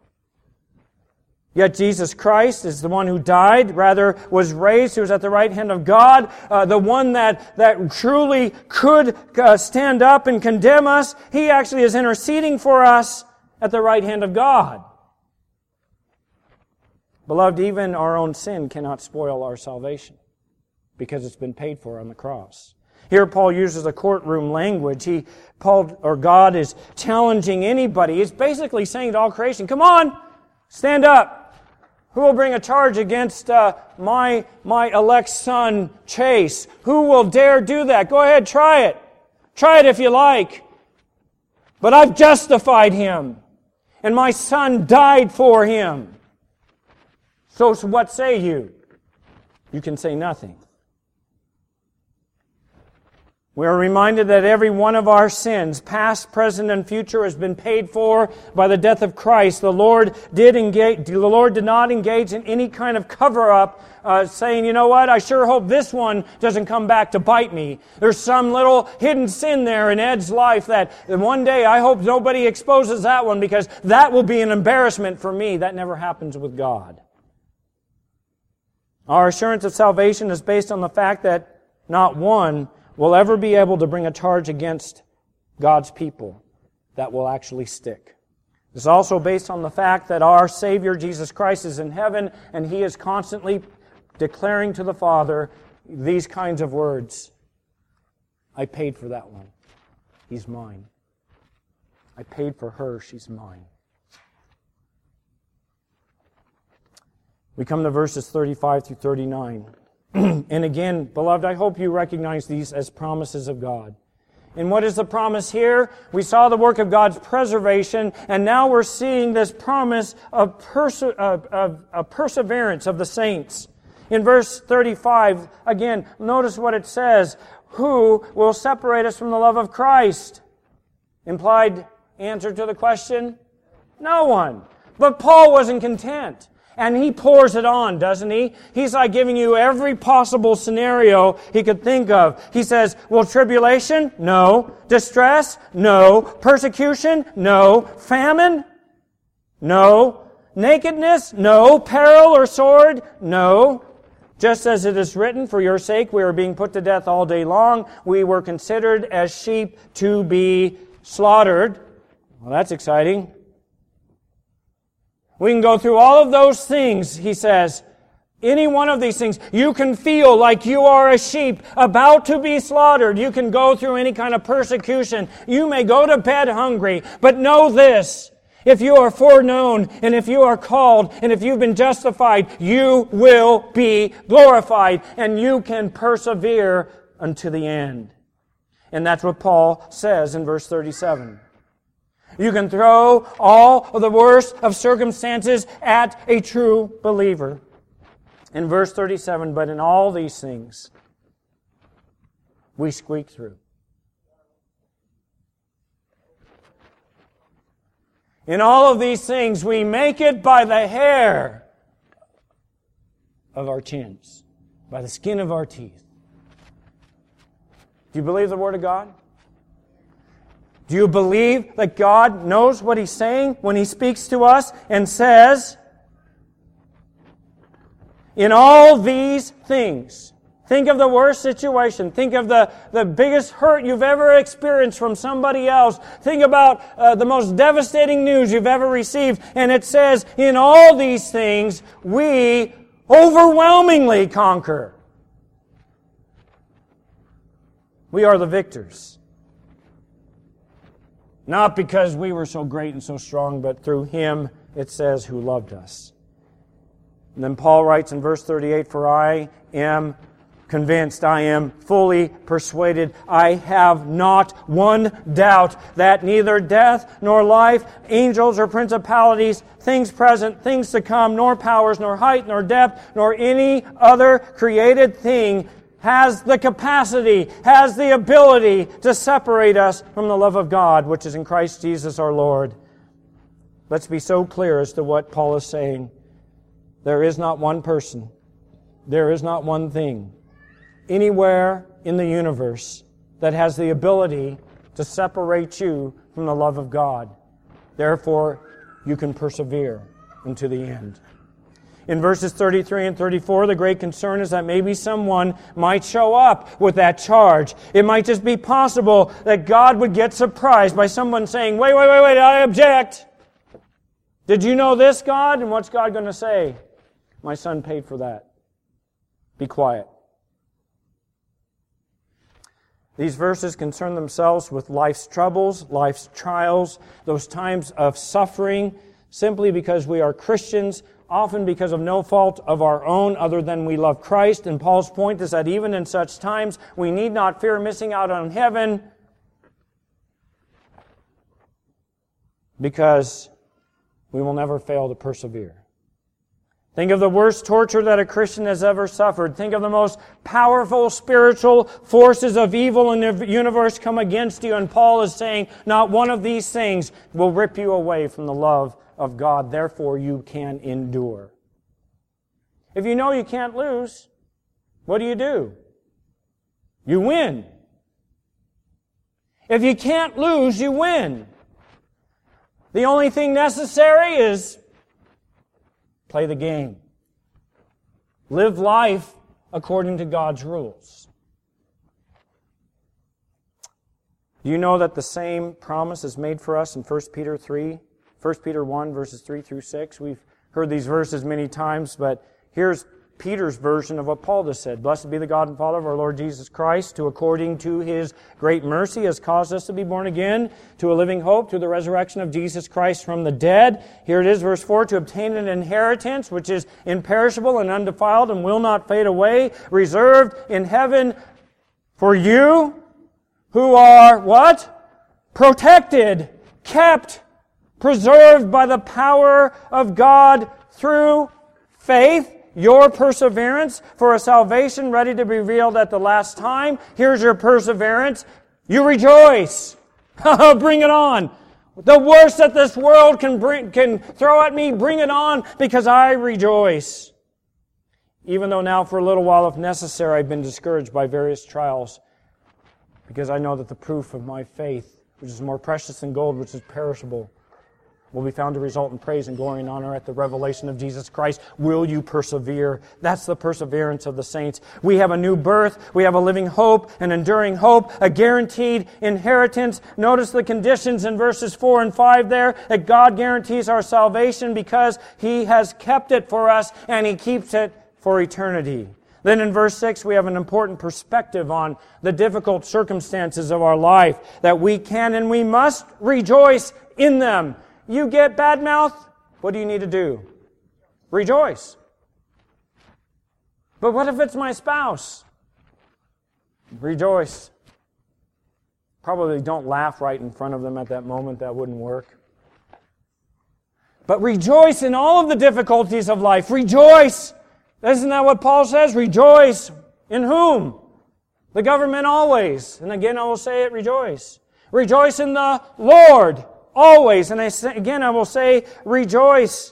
Yet Jesus Christ is the one who died, rather was raised, who is at the right hand of God, uh, the one that, that truly could uh, stand up and condemn us. He actually is interceding for us at the right hand of God. Beloved, even our own sin cannot spoil our salvation because it's been paid for on the cross. Here Paul uses a courtroom language. He, Paul, or God is challenging anybody. He's basically saying to all creation, come on, stand up. Who will bring a charge against uh, my, my elect son, Chase? Who will dare do that? Go ahead, try it. Try it if you like. But I've justified him, and my son died for him. So, so what say you? You can say nothing. We are reminded that every one of our sins, past, present, and future, has been paid for by the death of Christ. The Lord did engage. The Lord did not engage in any kind of cover-up, uh, saying, "You know what? I sure hope this one doesn't come back to bite me." There's some little hidden sin there in Ed's life that one day I hope nobody exposes that one, because that will be an embarrassment for me. That never happens with God. Our assurance of salvation is based on the fact that not one will ever be able to bring a charge against God's people that will actually stick. It's also based on the fact that our Savior, Jesus Christ, is in heaven, and He is constantly declaring to the Father these kinds of words. I paid for that one. He's mine. I paid for her. She's mine. We come to verses thirty-five through thirty-nine. And again, beloved, I hope you recognize these as promises of God. And what is the promise here? We saw the work of God's preservation, and now we're seeing this promise of, perse- of, of, of perseverance of the saints. In verse thirty-five, again, notice what it says. Who will separate us from the love of Christ? Implied answer to the question? No one. But Paul wasn't content. And he pours it on, doesn't he? He's like giving you every possible scenario he could think of. He says, well, tribulation? No. Distress? No. Persecution? No. Famine? No. Nakedness? No. Peril or sword? No. Just as it is written, for your sake we are being put to death all day long. We were considered as sheep to be slaughtered. Well, that's exciting. We can go through all of those things, he says. Any one of these things. You can feel like you are a sheep about to be slaughtered. You can go through any kind of persecution. You may go to bed hungry. But know this. If you are foreknown, and if you are called, and if you've been justified, you will be glorified. And you can persevere unto the end. And that's what Paul says in verse thirty-seven. You can throw all of the worst of circumstances at a true believer. In verse thirty-seven, but in all these things, we squeak through. In all of these things, we make it by the hair of our chins, by the skin of our teeth. Do you believe the Word of God? Do you believe that God knows what He's saying when He speaks to us and says, in all these things, think of the worst situation. Think of the, the biggest hurt you've ever experienced from somebody else. Think about uh, the most devastating news you've ever received. And it says, in all these things, we overwhelmingly conquer. We are the victors. Not because we were so great and so strong, but through Him, it says, who loved us. And then Paul writes in verse thirty-eight, for I am convinced, I am fully persuaded, I have not one doubt that neither death nor life, angels or principalities, things present, things to come, nor powers, nor height, nor depth, nor any other created thing has the capacity, has the ability to separate us from the love of God, which is in Christ Jesus our Lord. Let's be so clear as to what Paul is saying. There is not one person, there is not one thing anywhere in the universe that has the ability to separate you from the love of God. Therefore, you can persevere unto the end. In verses thirty-three and thirty-four, the great concern is that maybe someone might show up with that charge. It might just be possible that God would get surprised by someone saying, wait, wait, wait, wait, I object. Did you know this, God? And what's God going to say? My son paid for that. Be quiet. These verses concern themselves with life's troubles, life's trials, those times of suffering, simply because we are Christians, often because of no fault of our own other than we love Christ. And Paul's point is that even in such times, we need not fear missing out on heaven, because we will never fail to persevere. Think of the worst torture that a Christian has ever suffered. Think of the most powerful spiritual forces of evil in the universe come against you. And Paul is saying, not one of these things will rip you away from the love of God. Therefore, you can endure. If you know you can't lose, what do you do? You win. If you can't lose, you win. The only thing necessary is play the game. Live life according to God's rules. Do you know that the same promise is made for us in First Peter three? First Peter one, verses three through six. We've heard these verses many times, but here's Peter's version of what Paul just said. Blessed be the God and Father of our Lord Jesus Christ, who according to His great mercy has caused us to be born again to a living hope, to the resurrection of Jesus Christ from the dead. Here it is, verse four, to obtain an inheritance which is imperishable and undefiled and will not fade away, reserved in heaven for you, who are, what? Protected, kept, preserved by the power of God through faith. Your perseverance for a salvation ready to be revealed at the last time. Here's your perseverance. You rejoice. Bring it on. The worst that this world can bring, can throw at me, bring it on, because I rejoice. Even though now for a little while, if necessary, I've been discouraged by various trials, because I know that the proof of my faith, which is more precious than gold, which is perishable, will be found to result in praise and glory and honor at the revelation of Jesus Christ. Will you persevere? That's the perseverance of the saints. We have a new birth. We have a living hope, an enduring hope, a guaranteed inheritance. Notice the conditions in verses four and five there, that God guarantees our salvation because He has kept it for us and He keeps it for eternity. Then in verse six, we have an important perspective on the difficult circumstances of our life, that we can and we must rejoice in them. You get bad mouth, what do you need to do? Rejoice. But what if it's my spouse? Rejoice. Probably don't laugh right in front of them at that moment. That wouldn't work. But rejoice in all of the difficulties of life. Rejoice. Isn't that what Paul says? Rejoice. In whom? The government always. And again I will say it, rejoice. Rejoice in the Lord. Always. And I say, again, I will say, rejoice.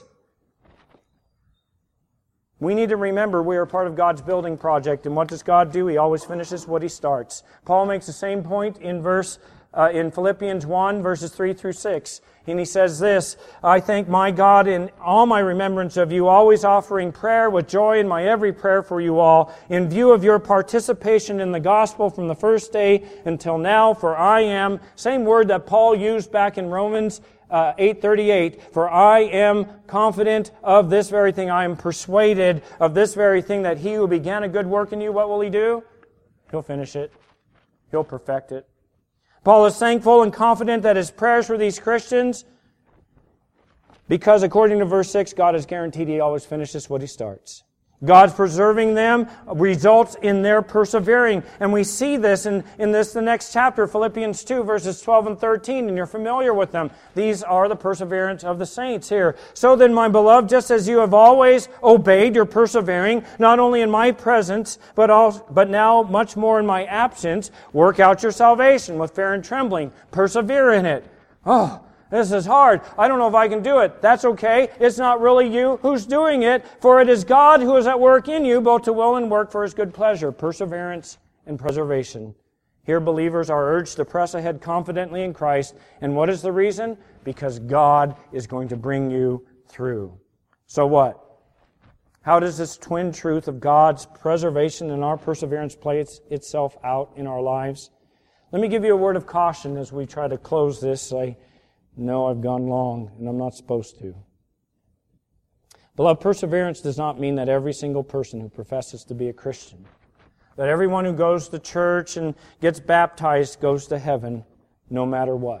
We need to remember we are part of God's building project. And what does God do? He always finishes what He starts. Paul makes the same point in verse uh, in Philippians one, verses three through six. And he says this, I thank my God in all my remembrance of you, always offering prayer with joy in my every prayer for you all, in view of your participation in the gospel from the first day until now, for I am, same word that Paul used back in Romans uh, eight thirty-eight, for I am confident of this very thing, I am persuaded of this very thing, that he who began a good work in you, what will he do? He'll finish it. He'll perfect it. Paul is thankful and confident that his prayers for these Christians, because according to verse six, God has guaranteed he always finishes what he starts. God's preserving them results in their persevering. And we see this in, in this the next chapter, Philippians two, verses twelve and thirteen, and you're familiar with them. These are the perseverance of the saints here. So then, my beloved, just as you have always obeyed, you're persevering, not only in my presence, but also, but now much more in my absence, work out your salvation with fear and trembling. Persevere in it. Oh, this is hard. I don't know if I can do it. That's okay. It's not really you who's doing it, for it is God who is at work in you, both to will and work for His good pleasure. Perseverance and preservation. Here believers are urged to press ahead confidently in Christ. And what is the reason? Because God is going to bring you through. So what? How does this twin truth of God's preservation and our perseverance play itself out in our lives? Let me give you a word of caution as we try to close this. I No, I've gone long, and I'm not supposed to. Beloved, perseverance does not mean that every single person who professes to be a Christian, that everyone who goes to church and gets baptized goes to heaven, no matter what.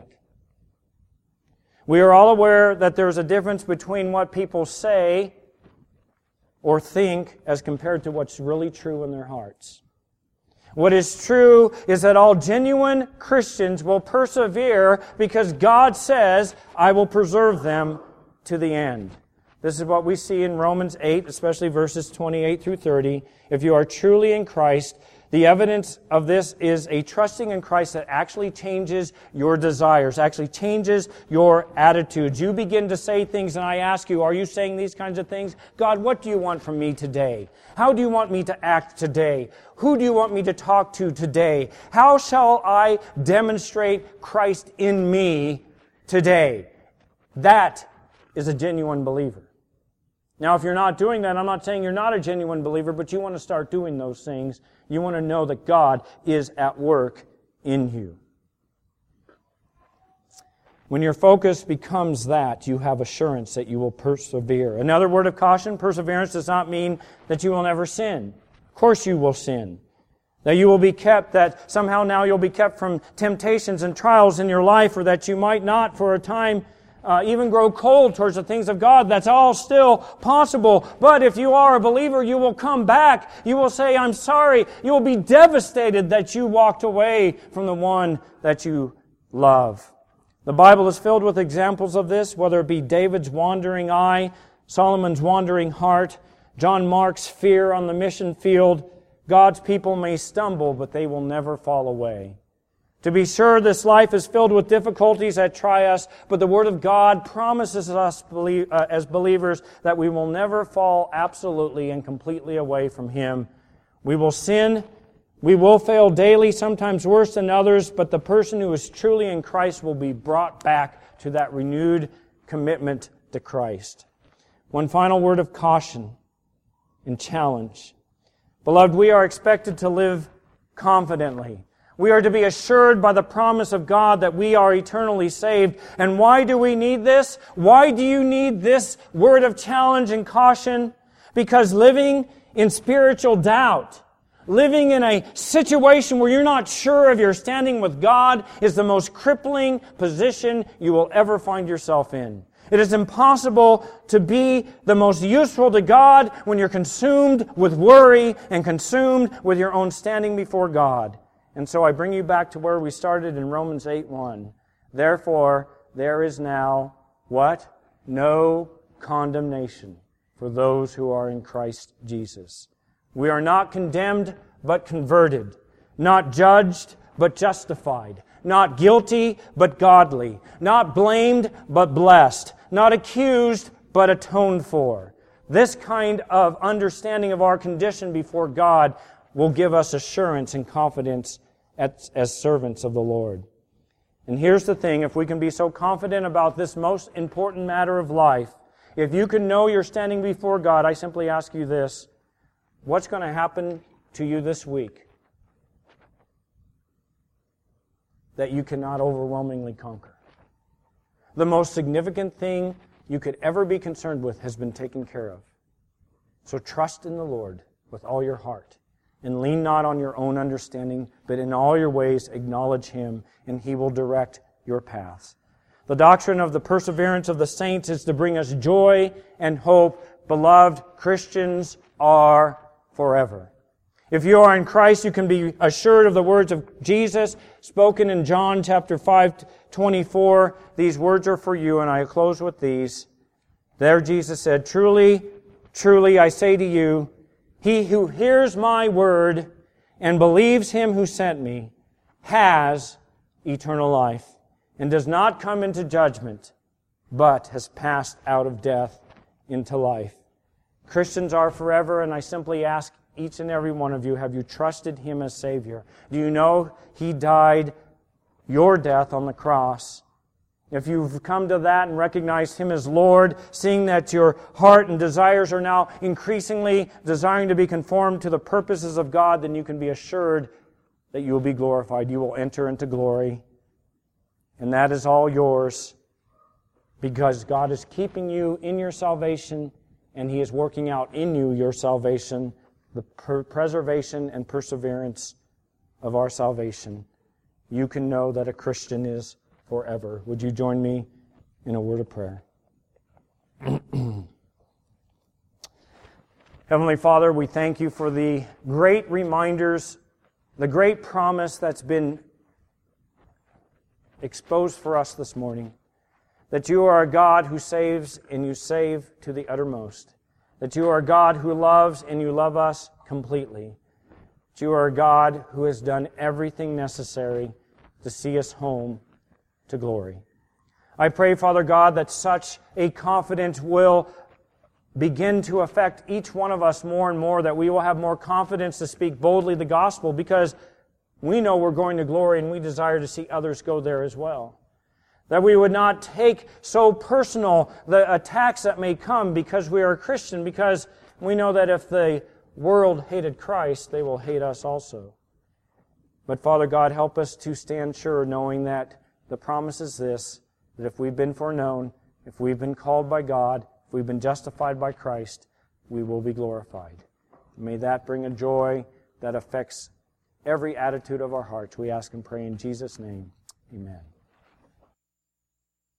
We are all aware that there's a difference between what people say or think as compared to what's really true in their hearts. What is true is that all genuine Christians will persevere because God says, I will preserve them to the end. This is what we see in Romans eight, especially verses twenty-eight through thirty. If you are truly in Christ, the evidence of this is a trusting in Christ that actually changes your desires, actually changes your attitudes. You begin to say things, and I ask you, are you saying these kinds of things? God, what do you want from me today? How do you want me to act today? Who do you want me to talk to today? How shall I demonstrate Christ in me today? That is a genuine believer. Now, if you're not doing that, I'm not saying you're not a genuine believer, but you want to start doing those things. You want to know that God is at work in you. When your focus becomes that, you have assurance that you will persevere. Another word of caution, perseverance does not mean that you will never sin. Of course you will sin. That you will be kept, that somehow now you'll be kept from temptations and trials in your life, or that you might not for a time Uh, even grow cold towards the things of God. That's all still possible. But if you are a believer, you will come back. You will say, I'm sorry. You will be devastated that you walked away from the one that you love. The Bible is filled with examples of this, whether it be David's wandering eye, Solomon's wandering heart, John Mark's fear on the mission field. God's people may stumble, but they will never fall away. To be sure, this life is filled with difficulties that try us, but the Word of God promises us as believers that we will never fall absolutely and completely away from Him. We will sin, we will fail daily, sometimes worse than others, but the person who is truly in Christ will be brought back to that renewed commitment to Christ. One final word of caution and challenge. Beloved, we are expected to live confidently. We are to be assured by the promise of God that we are eternally saved. And why do we need this? Why do you need this word of challenge and caution? Because living in spiritual doubt, living in a situation where you're not sure if you're standing with God, is the most crippling position you will ever find yourself in. It is impossible to be the most useful to God when you're consumed with worry and consumed with your own standing before God. And so I bring you back to where we started in Romans eight one. Therefore, there is now, what? No condemnation for those who are in Christ Jesus. We are not condemned, but converted. Not judged, but justified. Not guilty, but godly. Not blamed, but blessed. Not accused, but atoned for. This kind of understanding of our condition before God will give us assurance and confidence as, as servants of the Lord. And here's the thing, if we can be so confident about this most important matter of life, if you can know you're standing before God, I simply ask you this: what's going to happen to you this week that you cannot overwhelmingly conquer? The most significant thing you could ever be concerned with has been taken care of. So trust in the Lord with all your heart, and lean not on your own understanding, but in all your ways acknowledge Him, and He will direct your paths. The doctrine of the perseverance of the saints is to bring us joy and hope. Beloved, Christians are forever. If you are in Christ, you can be assured of the words of Jesus spoken in John chapter five, twenty-four. These words are for you, and I close with these. There Jesus said, "Truly, truly, I say to you, he who hears my word and believes Him who sent me has eternal life, and does not come into judgment, but has passed out of death into life." Christians are forever, and I simply ask each and every one of you, have you trusted Him as Savior? Do you know He died your death on the cross? If you've come to that and recognized Him as Lord, seeing that your heart and desires are now increasingly desiring to be conformed to the purposes of God, then you can be assured that you will be glorified. You will enter into glory. And that is all yours because God is keeping you in your salvation, and He is working out in you your salvation, the per- preservation and perseverance of our salvation. You can know that a Christian is forever. Would you join me in a word of prayer? Heavenly Father, we thank You for the great reminders, the great promise that's been exposed for us this morning, that You are a God who saves, and You save to the uttermost, that You are a God who loves, and You love us completely, that You are a God who has done everything necessary to see us home to glory. I pray, Father God, that such a confidence will begin to affect each one of us more and more, that we will have more confidence to speak boldly the gospel, because we know we're going to glory and we desire to see others go there as well. That we would not take so personal the attacks that may come because we are a Christian, because we know that if the world hated Christ, they will hate us also. But Father God, help us to stand sure, knowing that the promise is this, that if we've been foreknown, if we've been called by God, if we've been justified by Christ, we will be glorified. May that bring a joy that affects every attitude of our hearts. We ask and pray in Jesus' name. Amen.